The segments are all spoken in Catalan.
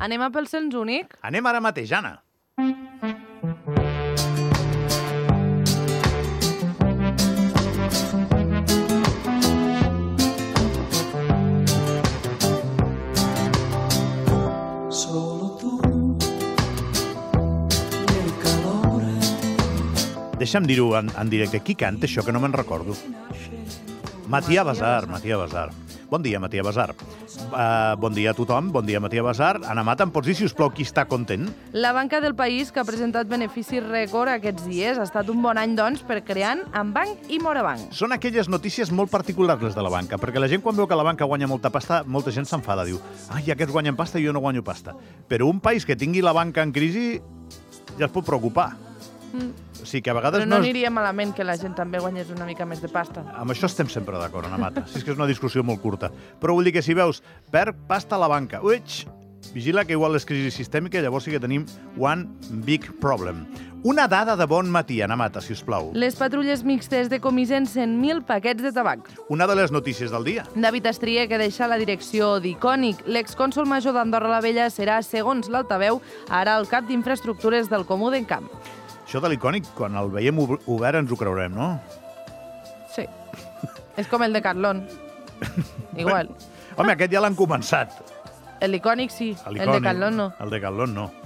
Anem a pel cens únic? Anem ara mateix, Anna. Deixa'm dir-ho en directe. Qui canta això, que no me'n recordo? Matías Basar. Bon dia, Matías Basar. Bon dia a tothom, bon dia, Matías Basar. Anna Mata, em pots dir, si us plau, qui està content? La banca del País, que ha presentat beneficis rècord aquests dies, ha estat un bon any, doncs, per crear Ambanc i Morabanc. Són aquelles notícies molt particulars, les de la banca, perquè la gent, quan veu que la banca guanya molta pasta, molta gent s'enfada, diu, ai, aquests guanyen pasta i jo no guanyo pasta. Però un país que tingui la banca en crisi ja es pot preocupar. O sigui que a vegades Però no aniria malament que la gent també guanyés una mica més de pasta. Amb això estem sempre d'acord, Anna Mata. Si és que és una discussió molt curta. Però vull dir que si veus, perd pasta a la banca, vigila que igual és crisi sistèmica, llavors sí que tenim one big problem. Una dada de bon matí, Anna Mata, si us plau. Les patrulles mixtes decomisen 100.000 paquets de tabac. Una de les notícies del dia. David Astrier, que deixa la direcció d'Icònic. L'excònsol major d'Andorra la Vella serà, segons l'altaveu, ara el cap d'infraestructures del Comú d'Encamp. Això de l'Icònic, quan el veiem obert, ens ho creurem, no? Sí. És com el de Carlón. Igual. Home, aquest ja l'han començat. L'Icònic sí, el de Carlón no. El de Carlón no.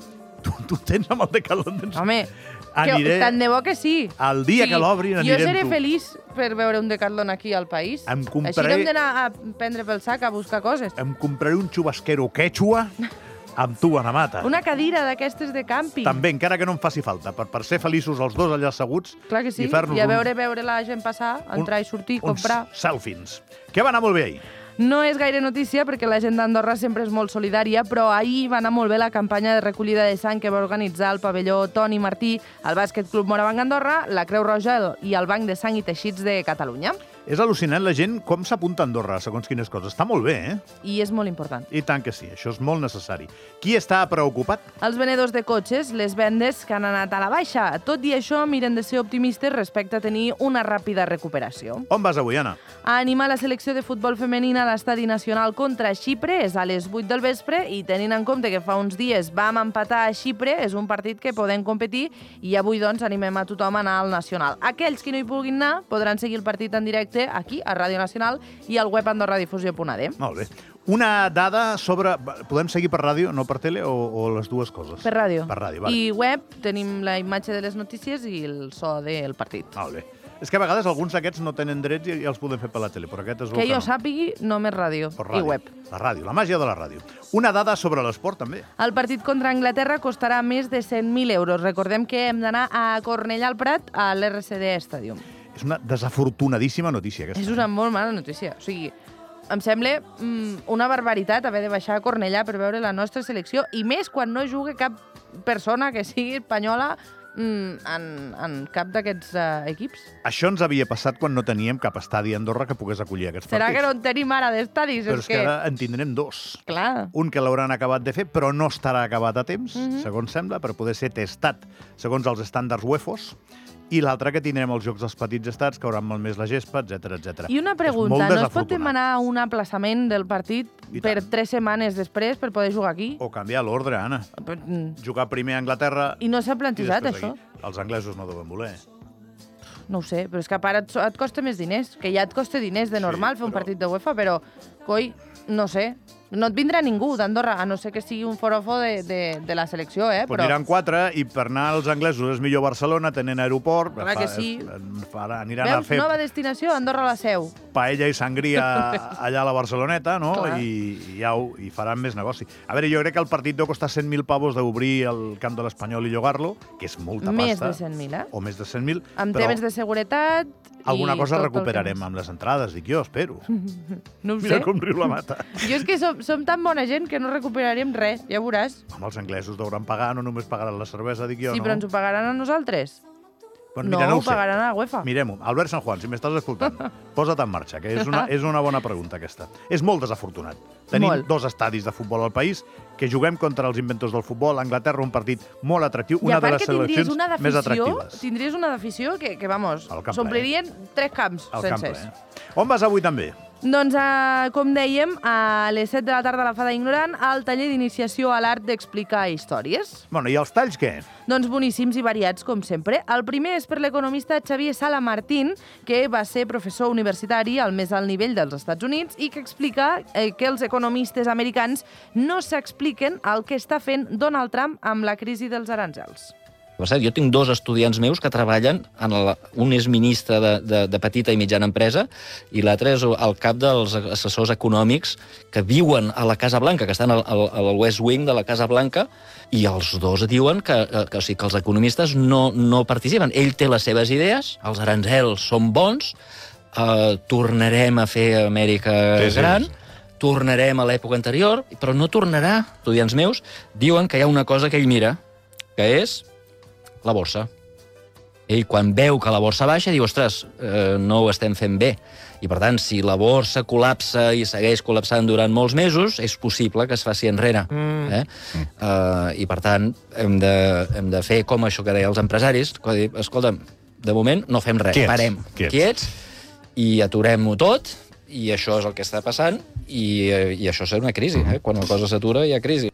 Tu tens amb el de Carlón? Home, aniré... tant de bo que sí. El dia que l'obrin anirem Jo seré feliç per veure un de Carlón aquí al país. Així no hem d'anar a prendre pel sac a buscar coses. Em compraré un xubasquero quechua amb tu, Anna Mata. Una cadira d'aquestes de càmping. També, encara que no em faci falta, per ser feliços els dos allà asseguts. Clar que sí, i a veure la gent passar, entrar i sortir, comprar. Uns selfies. Què va anar molt bé ahir? No és gaire notícia perquè la gent d'Andorra sempre és molt solidària, però ahir va anar molt bé la campanya de recollida de sang que va organitzar el pavelló Toni Martí, el Bàsquet Club Morabanc Andorra, la Creu Roja i el Banc de Sang i Teixits de Catalunya. És al·lucinant la gent com s'apunta a Andorra, segons quines coses. Està molt bé, eh? I és molt important. I tant que sí, això és molt necessari. Qui està preocupat? Els venedors de cotxes, les vendes que han anat a la baixa. Tot i això, miren de ser optimistes respecte a tenir una ràpida recuperació. On vas avui, Anna? A animar la selecció de futbol femenina a l'estadi nacional contra Xipre. És a les 8 del vespre i tenint en compte que fa uns dies vam empatar a Xipre, és un partit que podem competir i avui, doncs, animem a tothom a anar al nacional. Aquells que no hi puguin anar podran seguir el partit en directe aquí, a Ràdio Nacional, i al web andorradifusió.ad. Molt bé. Una dada sobre... Podem seguir per ràdio, no per tele, o les dues coses? Per ràdio. Per ràdio, vale. I web, tenim la imatge de les notícies i el so del partit. Molt bé. És que a vegades alguns d'aquests no tenen drets i els podem fer per la tele, però aquest és el que jo sàpigui, només ràdio i web. La ràdio, la màgia de la ràdio. Una dada sobre l'esport, també. El partit contra Anglaterra costarà més de 100.000 euros. Recordem que hem d'anar a Cornellà al Prat, a l'RCD Stadium. És una desafortunadíssima notícia, aquesta. És una molt mala notícia. O sigui, em sembla una barbaritat haver de baixar a Cornellà per veure la nostra selecció, i més quan no juga cap persona que sigui espanyola en cap d'aquests equips. Això ens havia passat quan no teníem cap estadi a Andorra que pogués acollir aquests partits. Serà que no en tenim ara d'estadis? Però és que ara en tindrem dos. Clar. Un que l'hauran acabat de fer, però no estarà acabat a temps, segons sembla, per poder ser testat segons els estàndards UEFOS, i l'altre que tindrem els Jocs dels Petits Estats, que hauran malmès la gespa, etc. I una pregunta, no es pot demanar un aplaçament del partit per 3 setmanes després per poder jugar aquí? O canviar l'ordre, Anna. Jugar primer a Anglaterra... I no s'ha plantejat, això? Els anglesos no deuen voler. No ho sé, però és que a part et costa més diners, que ja et costa diners de normal fer un partit de UEFA, però, coi, no sé, no et vindrà ningú d'Andorra, a no ser que sigui un forofo de la selecció, Però aniran 4, i per anar als anglesos és millor Barcelona, tenen aeroport. Clar que sí. Aniran a fer... Nova destinació, Andorra la Seu. Paella i sangria allà a la Barceloneta, no? I faran més negoci. A veure, jo crec que el partit deu costar 100.000 pavos d'obrir el camp de l'Espanyol i llogar-lo, que és molta pasta. Més de 100.000, O més de 100.000. Amb temes de seguretat... Alguna cosa recuperarem amb les entrades, dic jo, espero. No ho sé. Mira com riu la Mata. Jo és que som tan bona gent que no recuperarem res, ja veuràs. Home, els anglesos deuran pagar, no només pagaran la cervesa, dic jo, no? Sí, però ens ho pagaran a nosaltres. Bueno, no, mira, no ho pagaran a la UEFA. Mirem-ho. Albert San Juan, si m'estàs escoltant, posa't en marxa, que és una bona pregunta, aquesta. És molt desafortunat. Tenim 2 estadis de futbol al país, que juguem contra els inventors del futbol. Anglaterra, un partit molt atractiu, una de les seleccions més atractives. Tindries una d'afició que vamos, s'omplirien 3 camps sencers. On vas avui també? Doncs, com dèiem, a les 7 de la tarda a la Fada Ignorant, al taller d'iniciació a l'art d'explicar històries. Bueno, i els talls què? Doncs boníssims i variats, com sempre. El primer és per l'economista Xavier Sala Martín, que va ser professor universitari al més alt nivell dels Estats Units i que explica que els economistes americans no s'expliquen el que està fent Donald Trump amb la crisi dels aranzels. Per cert, jo tinc 2 estudiants meus que treballen, un és ministre de petita i mitjana empresa i l'altre és el cap dels assessors econòmics que viuen a la Casa Blanca, que estan al West Wing de la Casa Blanca, i els 2 diuen que els economistes no participen. Ell té les seves idees, els aranzels són bons, tornarem a fer Amèrica gran, tornarem a l'època anterior, però no tornarà. Estudiants meus diuen que hi ha una cosa que ell mira, que és la borsa. Ell, quan veu que la borsa baixa, diu, ostres, no ho estem fent bé. I, per tant, si la borsa col·lapsa i segueix col·lapsant durant molts mesos, és possible que es faci enrere. I, per tant, hem de fer com això que deia els empresaris, que dir, escolta, de moment no fem res, parem quiets i aturem-ho tot, i això és el que està passant, i això serà una crisi. Quan una cosa s'atura, hi ha crisi.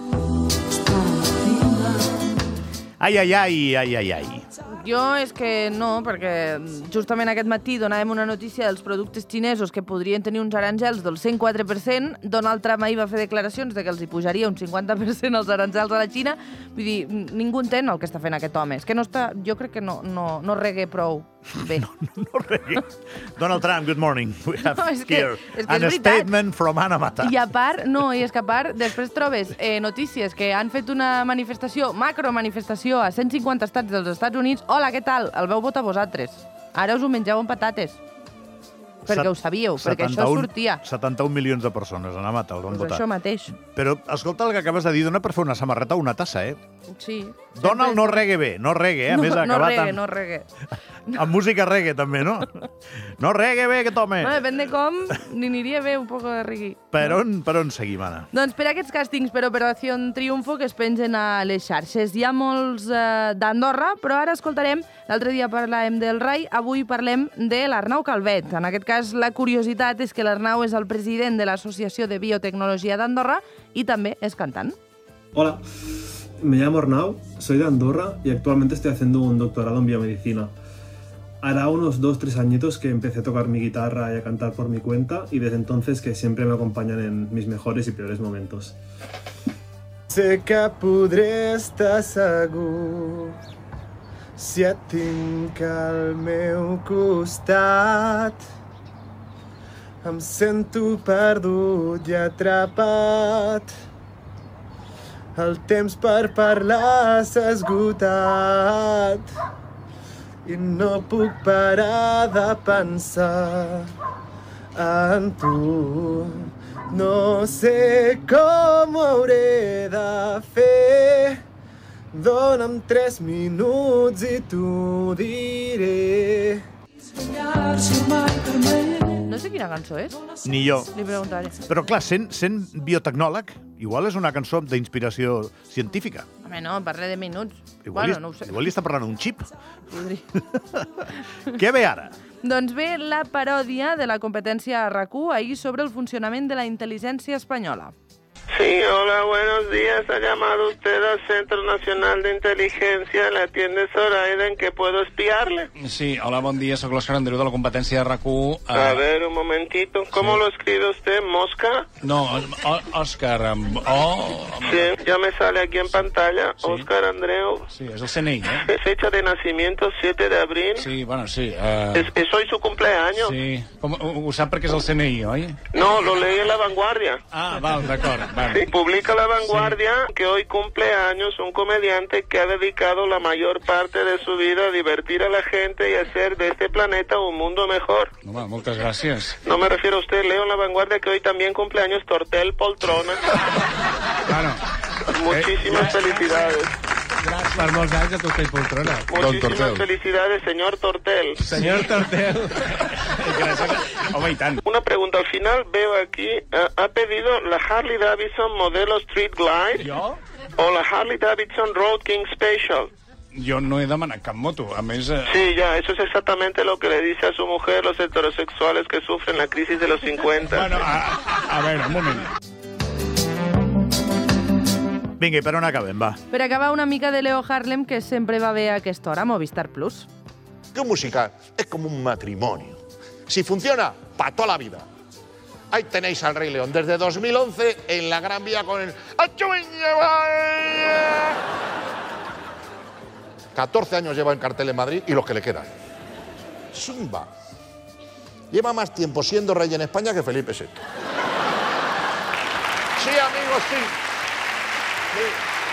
Ai, ai, ai, ai, ai, ai. Jo és que no, perquè justament aquest matí donàvem una notícia dels productes xinesos que podrien tenir uns aranzels del 104%. Donald Trump ahir va fer declaracions de que els hi pujaria un 50% els aranzels a la Xina. Vull dir, ningú entén el que està fent aquest home. És que no està, jo crec que no regue prou bé. No regue. Donald Trump, good morning. We have here a statement from Anna Mata. I a part, després trobes notícies que han fet una manifestació, macromanifestació a 150 estats dels Estats Units. Hola, què tal? El veu votar vosaltres. Ara us ho mengeu amb patates. Perquè ho sabíeu, perquè això sortia. 71 milions de persones, Anna Mata, el van votar. Això mateix. Però, escolta, el que acabes de dir, dona per fer una samarreta o una tassa, Sí. Donald no regue bé, no regue, a més ha acabat no regue. Amb música reggae, també, no? No reggae bé, aquest home. No, depèn de com, ni aniria bé un poc de reggae. Per on seguim, Anna? Doncs per aquests càstings per Operació Triunfo que es pengen a les xarxes. Hi ha molts d'Andorra, però ara escoltarem, l'altre dia parlàvem del Rai, avui parlem de l'Arnau Calvet. En aquest cas, la curiositat és que l'Arnau és el president de l'Associació de Biotecnologia d'Andorra i també és cantant. Hola, me llamo Arnau, soy de Andorra y actualmente estoy haciendo un doctorado en biomedicina. Hará unos 2-3 añitos que empecé a tocar mi guitarra y a cantar por mi cuenta y desde entonces que siempre me acompañan en mis mejores y peores momentos. Sé que podré estar segur si et tinc al meu costat. Em sento perdut i atrapat. El temps per parlar s'ha esgotat. I no puc parar de pensar en tu. No sé com ho hauré de fer. Dóna'm 3 minuts i t'ho diré. No sé quina cançó és. Ni jo. Li preguntaré. Però clar, sent biotecnòleg, igual és una cançó d'inspiració científica. Home, no, parla de minuts. Igual, no ho sé. igual li està parlant un xip. Podria. Què ve ara? Doncs ve la paròdia de la competència a RAC1 ahir sobre el funcionament de la intel·ligència espanyola. Sí, hola, buenos días. Ha llamado usted al Centro Nacional de Inteligencia. La atiende Zoraida. ¿En qué puedo espiarle? Sí, hola, bon dia. Soc l'Òscar Andreu de la competència de RAC1. A ver, un momentito. ¿Cómo lo escribe usted? ¿Mosca? No, Òscar, Sí, ya me sale aquí en pantalla. Sí. Òscar Andreu. Sí, és el CNI, Fecha de nacimiento, 7 de abril. Sí, bueno, sí. ¿Es hoy su cumpleaños? Sí. Ho sap perquè és el CNI, oi? No, lo leí en La Vanguardia. Ah, val, d'acord. Sí, publica La Vanguardia que hoy cumple años un comediante que ha dedicado la mayor parte de su vida a divertir a la gente y hacer de este planeta un mundo mejor. Home, moltes gràcies. No me refiero a usted, leo en La Vanguardia que hoy también cumple años Tortel Poltrona. Bueno. Muchísimas felicidades. Gràcies per molts anys a Tortel Poltrona. Muchísimas felicidades, señor Tortel. Senyor Tortel. Gràcies. Home, i tant. Una pregunta al final, veo aquí, ha pedido la Harley Davidson modelo Street Glide. Jo? O la Harley Davidson Road King Special. jo no he demanat cap moto. A més... Sí, ya, eso es exactamente lo que le dice a su mujer los heterosexuales que sufren la crisis de los 50. Bueno, a veure, un moment. Vinga, i per on acabem, va? Per acabar, una mica de Leo Harlem, que sempre va bé a aquesta hora a Movistar Plus. Que música es como un matrimonio. Si funciona, para toda la vida. Ahí tenéis al Rey León desde 2011 en la Gran Vía con el... 14 años lleva en cartel en Madrid y los que le quedan. Simba. Lleva más tiempo siendo rey en España que Felipe VI. Sí, amigos, sí. Sí.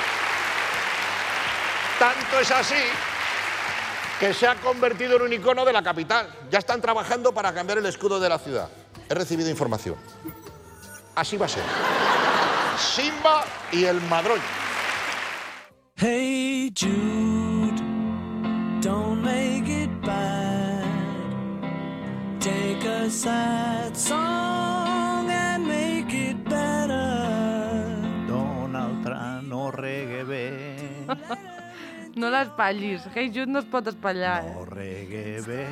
Tanto es así que se ha convertido en un icono de la capital. Ya están trabajando para cambiar el escudo de la ciudad. He recibido información. Así va a ser. Simba y el Madroño. Hey Jude, don't make it bad. Take a sad song and make it better. Donald Trump no regue bé. No l'espatllis. Hey Jude no es pot espatllar, No regue bé,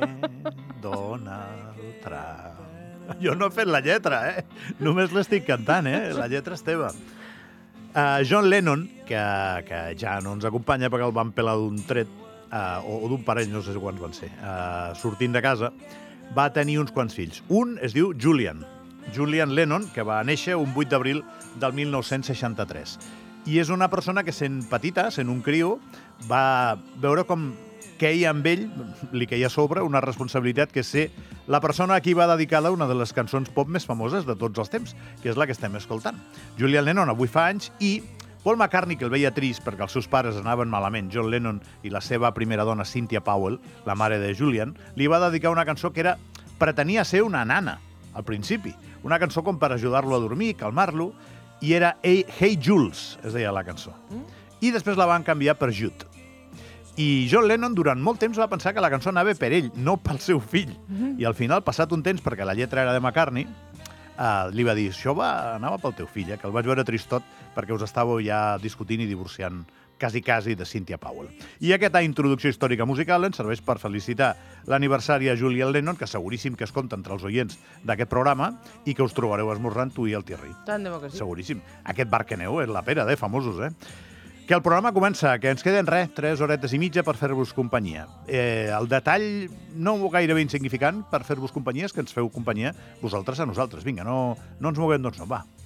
Donald Trump. Jo no he fet la lletra, Només l'estic cantant, La lletra és teva. John Lennon, que ja no ens acompanya perquè el van pelar d'un tret, o d'un parell, no sé quants van ser, sortint de casa, va tenir uns quants fills. Un es diu Julian Lennon, que va néixer un 8 d'abril del 1963. I és una persona que, sent petita, sent un criu, va veure com queia amb ell, li queia a sobre, una responsabilitat que és ser la persona a qui va dedicada una de les cançons pop més famoses de tots els temps, que és la que estem escoltant. Julian Lennon avui fa anys i Paul McCartney, que el veia trist perquè els seus pares anaven malament, John Lennon i la seva primera dona, Cynthia Powell, la mare de Julian, li va dedicar una cançó que pretenia ser una nana, al principi. Una cançó com per ajudar-lo a dormir, calmar-lo, i era Hey Jules, es deia la cançó. I després la van canviar per Jude. I John Lennon durant molt temps va pensar que la cançó anava per ell, no pel seu fill. I al final, passat un temps, perquè la lletra era de McCartney, li va dir, això anava pel teu fill, que el vaig veure tristot perquè us estàveu ja discutint i divorciant quasi de Cynthia Powell. I aquesta introducció històrica musical ens serveix per felicitar l'aniversari a Julian Lennon, que seguríssim que es compta entre els oients d'aquest programa i que us trobareu esmorzant tu i el Thierry. Tant de bo que sí. Seguríssim. Aquest bar que aneu és la pera de famosos, Que el programa comença, que ens queden 3 horetes i mitja per fer-vos companyia. El detall no gairebé insignificant per fer-vos companyia és que ens feu companyia vosaltres a nosaltres. Vinga, no ens moguem, doncs no, va.